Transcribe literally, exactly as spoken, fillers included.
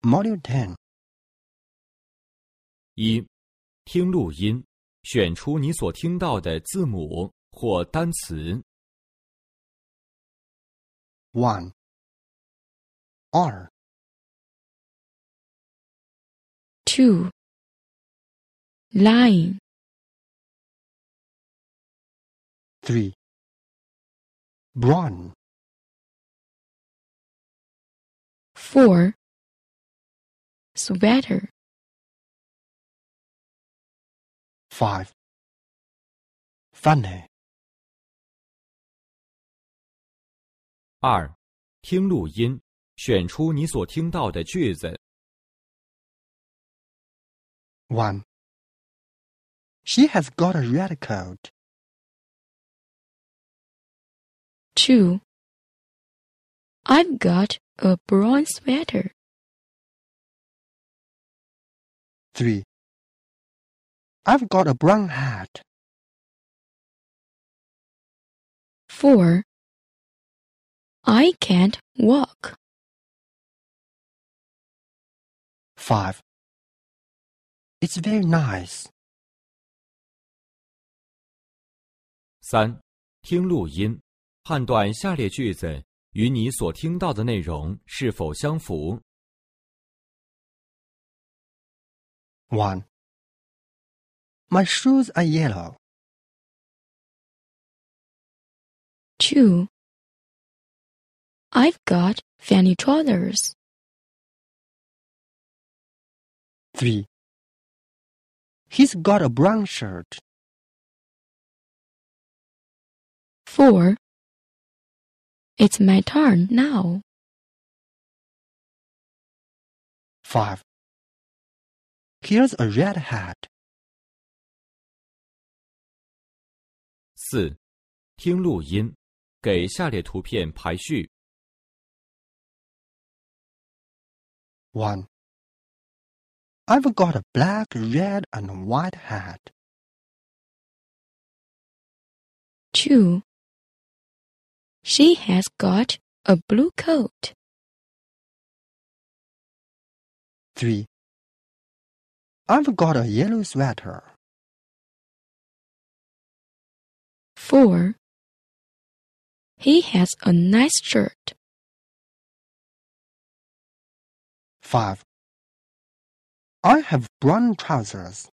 Module ten. 一、听录音，选出你所听到的字母或单词。 one. R. two. Line. three. Brown. four. Sweater. five. Funny. 二、听录音，选出你所听到的句子。 one. She has got a red coat. two. I've got a brown sweater. three. I've got a brown hat. four. I can't walk. five. It's very nice. 三、听录音，判断下列句子与你所听到的内容是否相符。 one. My shoes are yellow. two. I've got fanny trousers. three. He's got a brown shirt. four. It's my turn now. five. Here's a red hat. 四、听录音，给下列图片排序。 one. I've got a black, red, and white hat. two. She has got a blue coat. three. I've got a yellow sweater. four. He has a nice shirt. five. I have brown trousers.